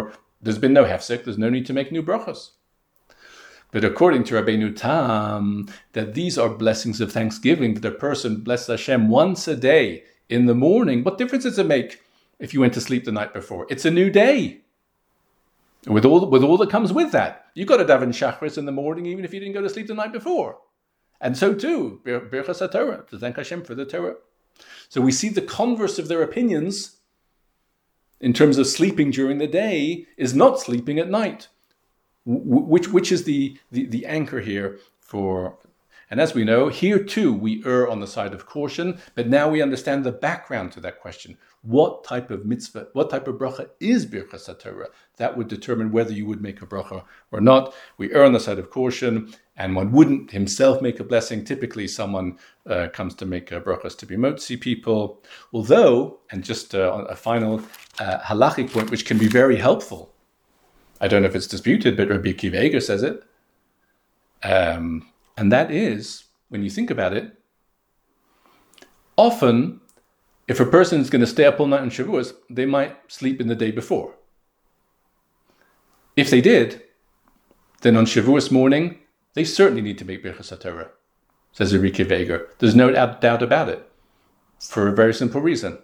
there's been no hefsek, there's no need to make new brachas. But according to Rabbeinu Tam, that these are blessings of thanksgiving, that a person blesses Hashem once a day in the morning. What difference does it make if you went to sleep the night before? It's a new day. With all that comes with that. You got to daven Shachris in the morning, even if you didn't go to sleep the night before. And so too, Birchas HaTorah, to thank Hashem for the Torah. So we see the converse of their opinions in terms of sleeping during the day is not sleeping at night. Which is the anchor here for, and as we know, here too we err on the side of caution, but now we understand the background to that question. What type of mitzvah, what type of bracha is Birchas HaTorah? That would determine whether you would make a bracha or not. We err on the side of caution, and one wouldn't himself make a blessing. Typically someone comes to make brachas to be motzi people. Although, and just a final halachic point which can be very helpful, I don't know if it's disputed, but Rabbi Akiva Eiger says it. And that is, when you think about it, often, if a person is going to stay up all night on Shavuos, they might sleep in the day before. If they did, then on Shavuos morning, they certainly need to make Birchas HaTorah, says Rabbi Akiva Eiger. There's no doubt about it, for a very simple reason.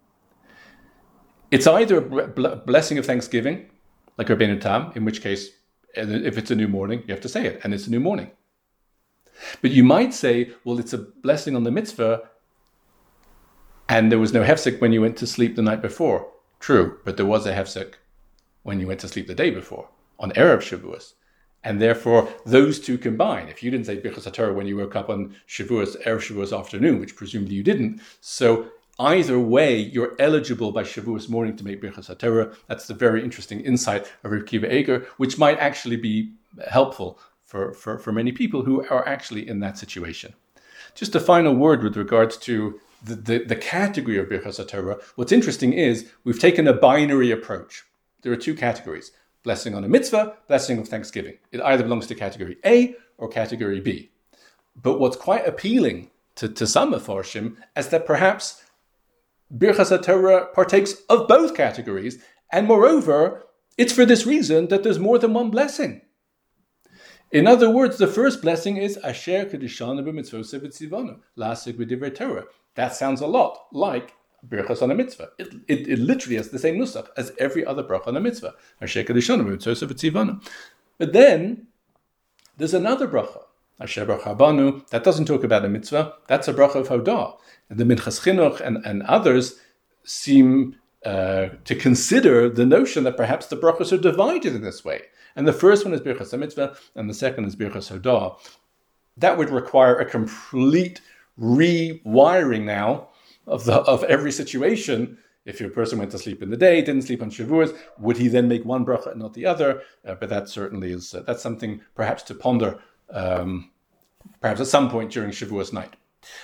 It's either a blessing of thanksgiving, like Rabbeinu Tam, in which case, if it's a new morning, you have to say it, and it's a new morning. But you might say, well, it's a blessing on the mitzvah, and there was no hefsek when you went to sleep the night before. True, but there was a hefsek when you went to sleep the day before, on Erev Shavuos. And therefore, those two combine. If you didn't say Birchas HaTorah when you woke up on Shavuos, Erev Shavuos afternoon, which presumably you didn't, so either way, you're eligible by Shavuos morning to make Birchas HaTorah. That's the very interesting insight of Rabbi Akiva Eiger, which might actually be helpful for many people who are actually in that situation. Just a final word with regards to the category of Birchas HaTorah. What's interesting is we've taken a binary approach. There are two categories: blessing on a mitzvah, blessing of thanksgiving. It either belongs to category A or category B. But what's quite appealing to some Mefarshim is that perhaps Birchas HaTorah partakes of both categories, and moreover, it's for this reason that there's more than one blessing. In other words, the first blessing is Asher Kedishanu b'mitzvoseh v'tzivanu, la'asik b'divrei Torah. That sounds a lot like Birchas on a mitzvah. It literally has the same nusach as every other bracha on a mitzvah. Asher Kedishanu b'mitzvoseh v'tzivanu. But then there's another bracha, Asher Baruch Habanu. That doesn't talk about a mitzvah. That's a bracha of Hodah. And the Minchas Chinuch and others seem to consider the notion that perhaps the brachas are divided in this way. And the first one is Birchas HaMitzvah, and the second is Birchas Hodah. That would require a complete rewiring now of every situation. If your person went to sleep in the day, didn't sleep on Shavuos, would he then make one bracha and not the other? But that certainly is that's something perhaps to ponder, perhaps at some point during Shavuos night.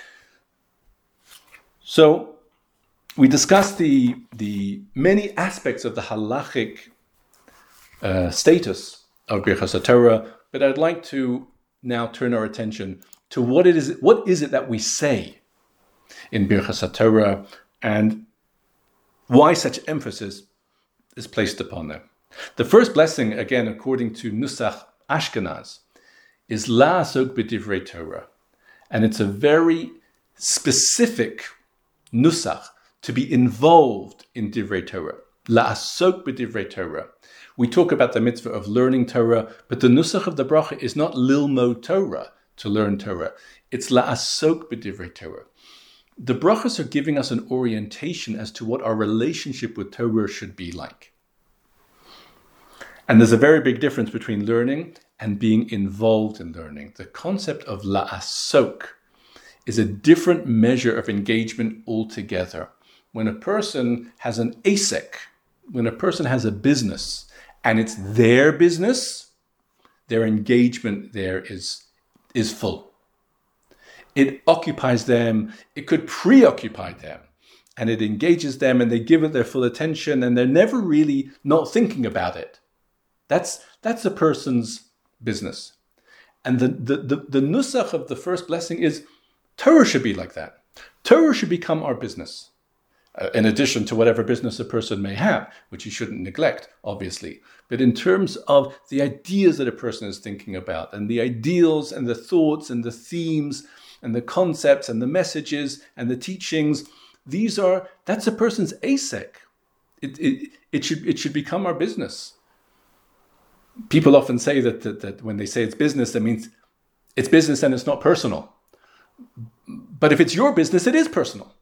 So we discussed the many aspects of the halachic status of Birchas HaTorah, but I'd like to now turn our attention to what is it that we say in Birchas HaTorah and why such emphasis is placed upon them. The first blessing, again, according to Nusach Ashkenaz, is La'asok b'divrei Torah, and it's a very specific nusach to be involved in divrei Torah. La'asok b'divrei Torah. We talk about the mitzvah of learning Torah, but the nusach of the bracha is not lilmod Torah, to learn Torah. It's la'asok b'divrei Torah. The brachas are giving us an orientation as to what our relationship with Torah should be like. And there's a very big difference between learning and being involved in learning. The concept of la'asok is a different measure of engagement altogether. When a person has an asek, when a person has a business, and it's their business, their engagement there is full. It occupies them, it could preoccupy them, and it engages them, and they give it their full attention, and they're never really not thinking about it. That's a person's business. And the nusach of the first blessing is Torah should be like that. Torah should become our business. in addition to whatever business a person may have, which you shouldn't neglect, obviously. But in terms of the ideas that a person is thinking about, and the ideals and the thoughts and the themes and the concepts and the messages and the teachings, that's a person's ASEC. It should become our business. People often say that when they say it's business, that means it's business and it's not personal. But if it's your business, it is personal.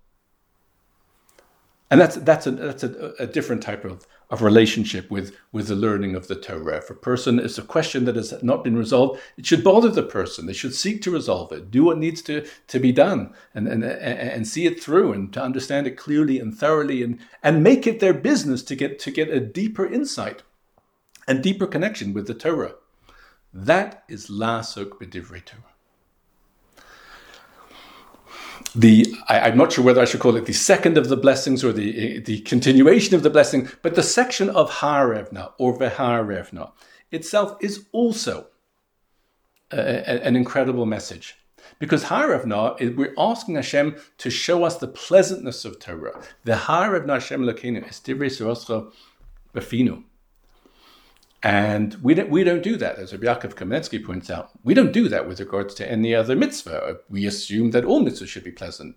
And that's a different type of relationship with the learning of the Torah. If a person is a question that has not been resolved, it should bother the person. They should seek to resolve it, do what needs to be done, and see it through, and to understand it clearly and thoroughly, and make it their business to get a deeper insight and deeper connection with the Torah. That is la'asok b'divrei Torah. I'm not sure whether I should call it the second of the blessings or the continuation of the blessing, but the section of Ha'arevna or V'Ha'arevna itself is also an incredible message. Because Ha'arevna, we're asking Hashem to show us the pleasantness of Torah. The Ha'arevna Hashem Elokeinu es divrei soroscha b'finu. And we don't do that, as Rabbi Yaakov Kamenetsky points out. We don't do that with regards to any other mitzvah. We assume that all mitzvahs should be pleasant.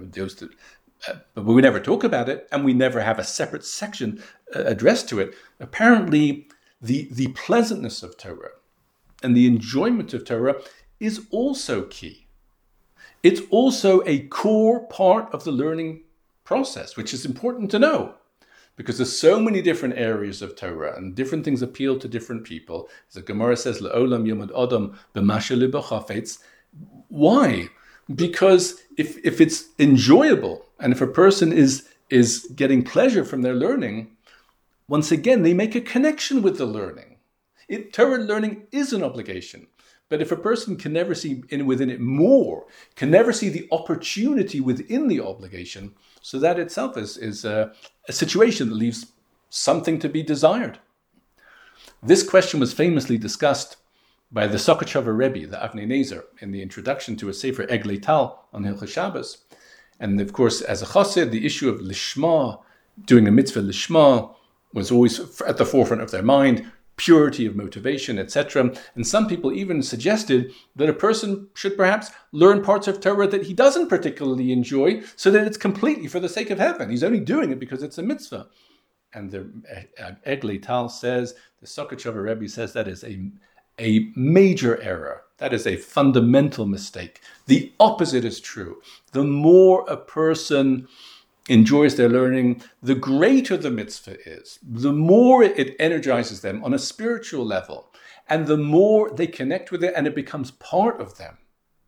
But we never talk about it, and we never have a separate section addressed to it. Apparently, the pleasantness of Torah and the enjoyment of Torah is also key. It's also a core part of the learning process, which is important to know. Because there's so many different areas of Torah, and different things appeal to different people. As the Gemara says, "Le'olam yomad adam b'masha libo chafetz." Why? Because if it's enjoyable, and if a person is getting pleasure from their learning, once again they make a connection with the learning. Torah learning is an obligation. But if a person can never see within it more, can never see the opportunity within the obligation, so that itself is a situation that leaves something to be desired. This question was famously discussed by the Sokochover Rebbe, the Avnei Nezer, in the introduction to a Sefer Eglei Tal on Hilchos Shabbos. And of course, as a chassid, the issue of lishma, doing a mitzvah lishma, was always at the forefront of their mind. Purity of motivation, etc. And some people even suggested that a person should perhaps learn parts of Torah that he doesn't particularly enjoy, so that it's completely for the sake of heaven. He's only doing it because it's a mitzvah. And the Eglei Tal says, the Sokochover Rebbe says, that is a major error. That is a fundamental mistake. The opposite is true. The more a person enjoys their learning, the greater the mitzvah is, the more it energizes them on a spiritual level, and the more they connect with it and it becomes part of them.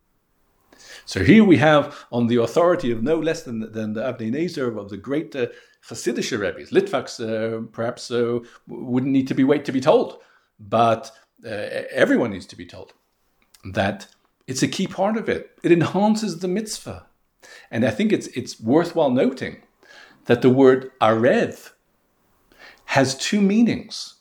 So here we have, on the authority of no less than the Avnei Nezer of the great Hasidic Rebbe's, Litvaks perhaps wouldn't need to wait to be told, but everyone needs to be told that it's a key part of it. It enhances the mitzvah. And I think it's worthwhile noting that the word arev has two meanings.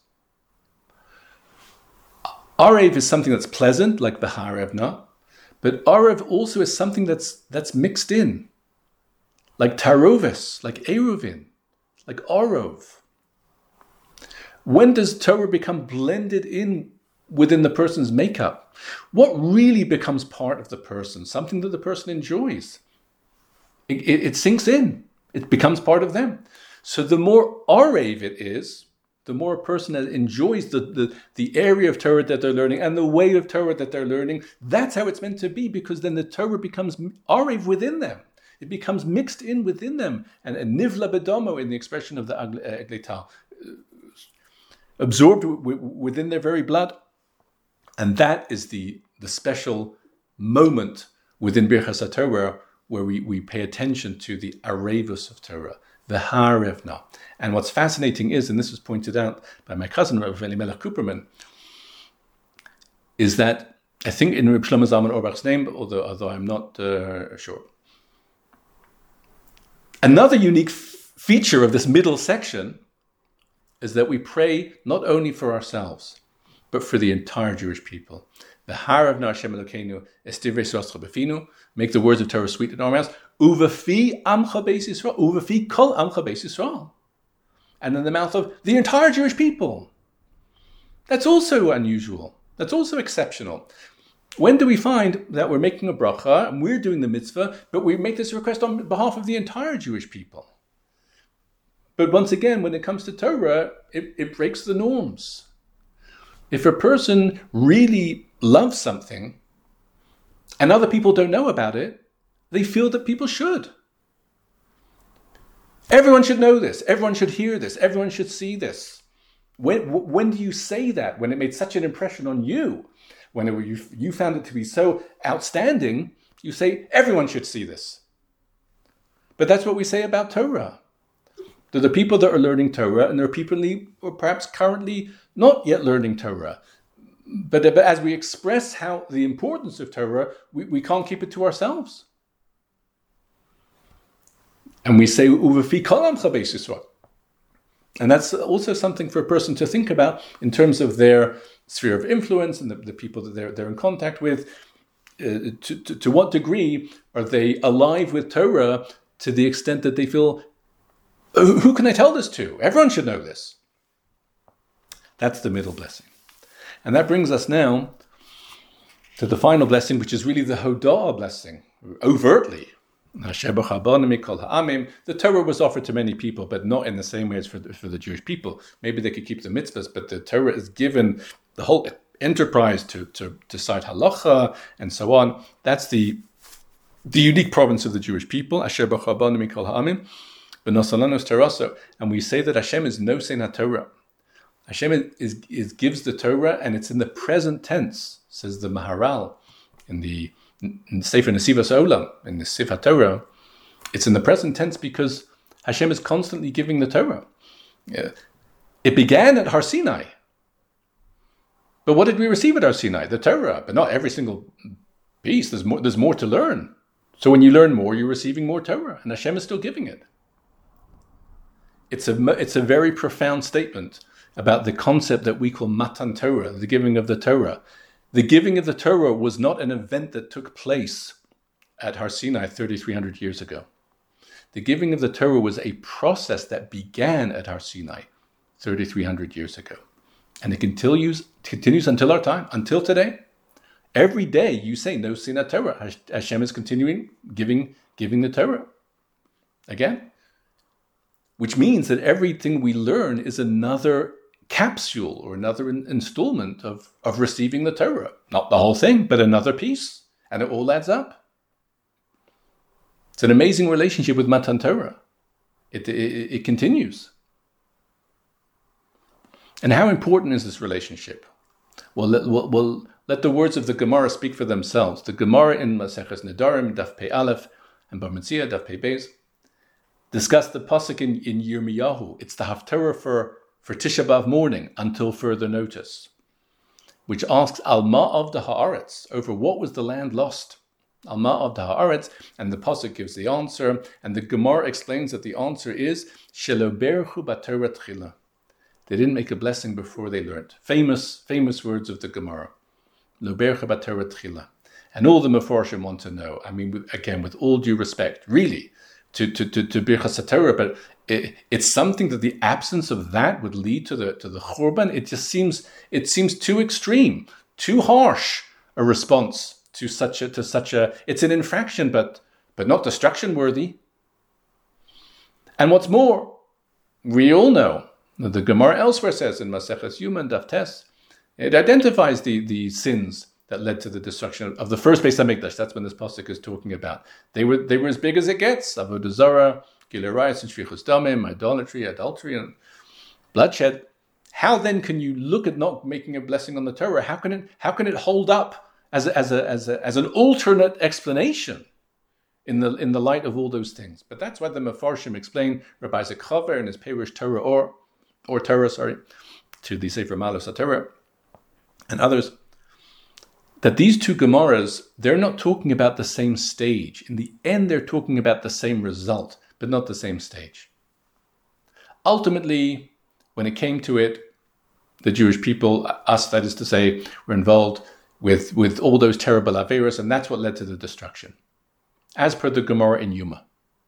Arev is something that's pleasant, like B'Ha'arevna, but arev also is something that's mixed in, like tarovis, like eruvin, like orov. When does Torah become blended in within the person's makeup? What really becomes part of the person? Something that the person enjoys. It sinks in. It becomes part of them. So the more arev it is, the more a person enjoys the area of Torah that they're learning and the way of Torah that they're learning. That's how it's meant to be, because then the Torah becomes arev within them. It becomes mixed in within them. And nivla bedomo, in the expression of the Eglei Tal, absorbed within their very blood. And that is the special moment within Birchas HaTorah where we pay attention to the arevus of Torah, the Ha'arevna. And what's fascinating is, and this was pointed out by my cousin, Rav Elimelech Kuperman, is that, I think in Reb Shlomo Zalman Auerbach's name, although I'm not sure. Another unique feature of this middle section is that we pray not only for ourselves, but for the entire Jewish people. The Ha'arevna Hashem Elokeinu es divrei soroscha b'finu, make the words of Torah sweet in our mouths. Uvafi amcha beis Yisrael, uvafi kol amcha beis Yisrael. And in the mouth of the entire Jewish people. That's also unusual. That's also exceptional. When do we find that we're making a bracha and we're doing the mitzvah, but we make this request on behalf of the entire Jewish people? But once again, when it comes to Torah, it breaks the norms. If a person really loves something and other people don't know about it, they feel that people should. Everyone should know this. Everyone should hear this. Everyone should see this. When do you say that? When it made such an impression on you? When you found it to be so outstanding, you say, everyone should see this. But that's what we say about Torah. There are the people that are learning Torah, and there are people who are perhaps currently not yet learning Torah. But as we express the importance of Torah, we can't keep it to ourselves. And we say, Uvafi kol amcha beis Yisrael. And that's also something for a person to think about in terms of their sphere of influence and the people that they're in contact with. To what degree are they alive with Torah to the extent that they feel, who can I tell this to? Everyone should know this. That's the middle blessing. And that brings us now to the final blessing, which is really the Hoda'ah blessing, overtly. The Torah was offered to many people, but not in the same way as for the Jewish people. Maybe they could keep the mitzvahs, but the Torah is given the whole enterprise to decide halacha and so on. That's the unique province of the Jewish people. And we say that Hashem is Nosein HaTorah. Hashem gives the Torah, and it's in the present tense, says the Maharal in the Sefer Nesivos Olam, in the Sefer Torah. It's in the present tense because Hashem is constantly giving the Torah. It began at Har Sinai. But what did we receive at Har Sinai? The Torah, but not every single piece. There's more to learn. So when you learn more, you're receiving more Torah, and Hashem is still giving it. It's a very profound statement about the concept that we call Matan Torah, the giving of the Torah. The giving of the Torah was not an event that took place at Har Sinai 3,300 years ago. The giving of the Torah was a process that began at Har Sinai 3,300 years ago. And it continues until our time, until today. Every day you say, Nosein HaTorah. Hashem is continuing giving the Torah. Again. Which means that everything we learn is another capsule or another installment of receiving the Torah. Not the whole thing, but another piece. And it all adds up. It's an amazing relationship with Matan Torah. It continues. And how important is this relationship? Well, let the words of the Gemara speak for themselves. The Gemara in Maseches Nedarim, Daf Pei Aleph, and Bar Metzia, Daf Pei Beis, discuss the pasuk in Yirmiyahu. It's the Haftarah for Tisha B'Av morning until further notice, which asks Al Ma'av da Haaretz, over what was the land lost? Al Ma'av da Haaretz, and the pasuk gives the answer, and the Gemara explains that the answer is Shelo berchu b'Torah tchila. They didn't make a blessing before they learned. Famous words of the Gemara. Lo berchu b'Torah tchila. And all the Mefarshim want to know. I mean, again, with all due respect, really, to Birchas HaTorah, but it's something that the absence of that would lead to the Churban. It seems too extreme, too harsh a response to such a. It's an infraction, but not destruction worthy. And what's more, we all know that the Gemara elsewhere says in Maseches Yuma Daf Tes, it identifies the sins that led to the destruction of the first Beis HaMikdash. That's when this pasuk is talking about. They were as big as it gets. Avodah Zarah, Gilui Arayos, and Shfichus Damim, idolatry, and bloodshed. How then can you look at not making a blessing on the Torah? How can it hold up as an alternate explanation in the light of all those things? But that's why the Mefarshim explain, Rabbi Isaac Chaver in his Perush Torah or Torah, to the Sefer Malos HaTorah and others, that these two Gemaras, they're not talking about the same stage. In the end, they're talking about the same result, but not the same stage. Ultimately, when it came to it, the Jewish people, us, that is to say, were involved with all those terrible Averos, and that's what led to the destruction. as per the Gemara in Yuma.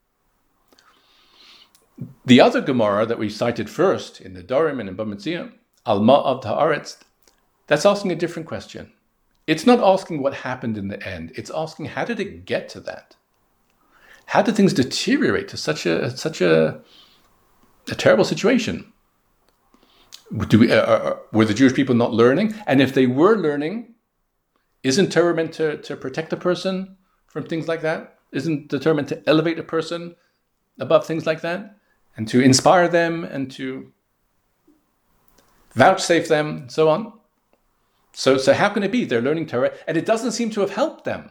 The other Gemara that we cited first in the Dorim and in Bamitzia, Alma of Haaretz, that's asking a different question. It's not asking what happened in the end. It's asking, how did it get to that? How did things deteriorate to such a terrible situation? Were the Jewish people not learning? And if they were learning, isn't Torah meant to protect a person from things like that? Isn't the Torah meant to elevate a person above things like that? And to inspire them and to vouchsafe them and so on? So how can it be they're learning Torah and it doesn't seem to have helped them?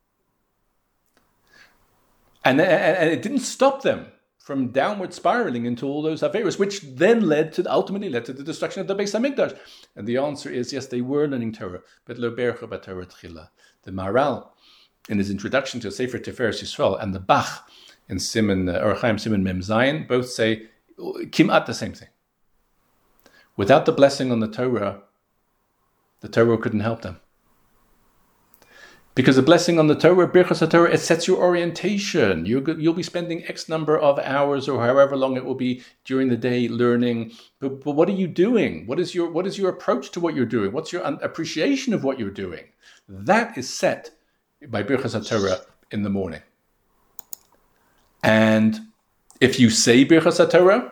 And it didn't stop them from downward spiraling into all those Averos, which then ultimately led to the destruction of the Beis HaMikdash. And the answer is, yes, they were learning Torah, but lo bercha b'Torah tchila. The Maharal, in his introduction to Sefer Tiferes Yisrael, and the Bach in Orach Chaim Siman Mem Zayin, both say kimat the same thing. Without the blessing on the Torah couldn't help them. Because the blessing on the Torah, Birchas HaTorah, it sets your orientation. You'll be spending X number of hours or however long it will be during the day learning. But what are you doing? What is your approach to what you're doing? What's your appreciation of what you're doing? That is set by Birchas HaTorah in the morning. And if you say Birchas HaTorah,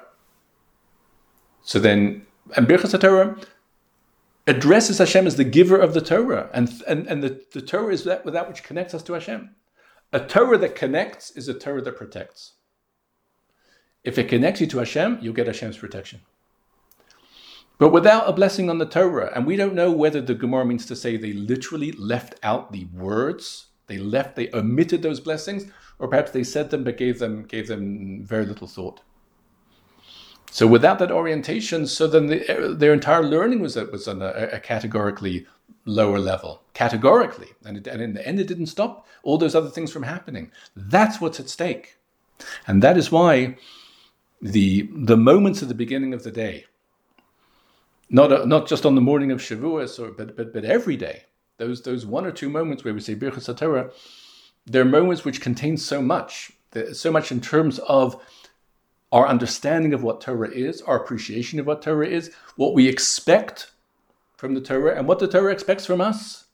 and Birchas HaTorah addresses Hashem as the giver of the Torah, and the Torah is that which connects us to Hashem. A Torah that connects is a Torah that protects. If it connects you to Hashem, you'll get Hashem's protection. But without a blessing on the Torah, and we don't know whether the Gemara means to say they literally left out the words, they omitted those blessings, or perhaps they said them but gave them very little thought. So without that orientation, so then their entire learning was on a categorically lower level. Categorically. And in the end, it didn't stop all those other things from happening. That's what's at stake. And that is why the moments at the beginning of the day, not just on the morning of Shavuos, but every day, those one or two moments where we say Birchas HaTorah, they're moments which contain so much in terms of our understanding of what Torah is, our appreciation of what Torah is, what we expect from the Torah, and what the Torah expects from us.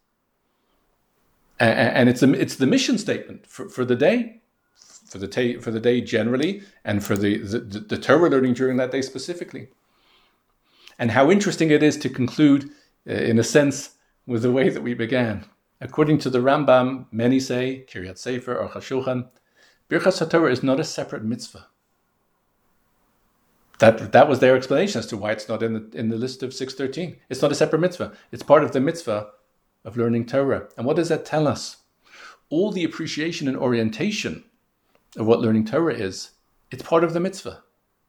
And it's the mission statement for the day, for the day generally, and for the Torah learning during that day specifically. And how interesting it is to conclude, in a sense, with the way that we began. According to the Rambam, many say, Kiryat Sefer or Chashulchan, Birchas HaTorah is not a separate mitzvah. That was their explanation as to why it's not in the list of 613. It's not a separate mitzvah. It's part of the mitzvah of learning Torah. And what does that tell us? All the appreciation and orientation of what learning Torah is, it's part of the mitzvah.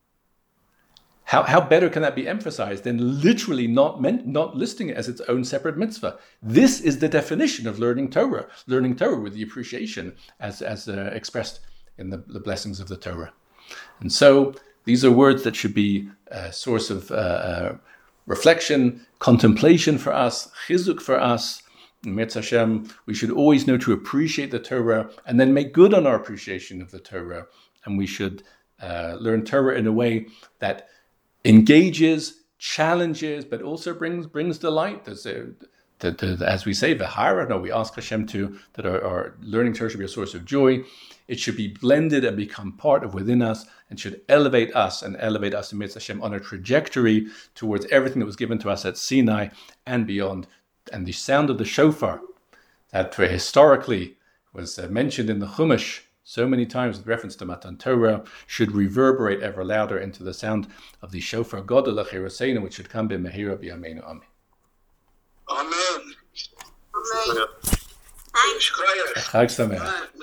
How better can that be emphasized than literally not listing it as its own separate mitzvah? This is the definition of learning Torah with the appreciation as expressed in the blessings of the Torah. And so these are words that should be a source of reflection, contemplation for us, chizuk for us. In Mirz Hashem, we should always know to appreciate the Torah and then make good on our appreciation of the Torah. And we should learn Torah in a way that engages, challenges, but also brings delight. As we say, v'hara, we ask Hashem that our learning Torah should be a source of joy. It should be blended and become part of within us, and should elevate us in Mirz Hashem on a trajectory towards everything that was given to us at Sinai and beyond. And the sound of the shofar, that historically was mentioned in the Chumash so many times with reference to Matan Torah, should reverberate ever louder into the sound of the shofar Gadol L'Chiroseinu, which should come b'mehira b'yameinu. Amen. Amen. Chag Sameach.